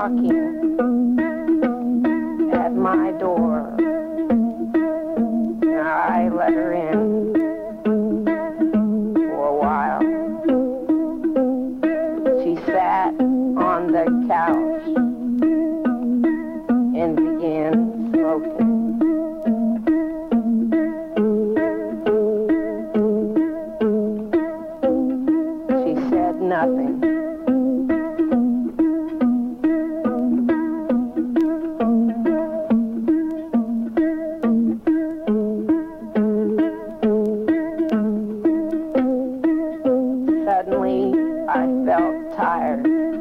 knocking at my door. I let her in for a while. She sat on the couch and began smoking. She said nothing. Suddenly, I felt tired.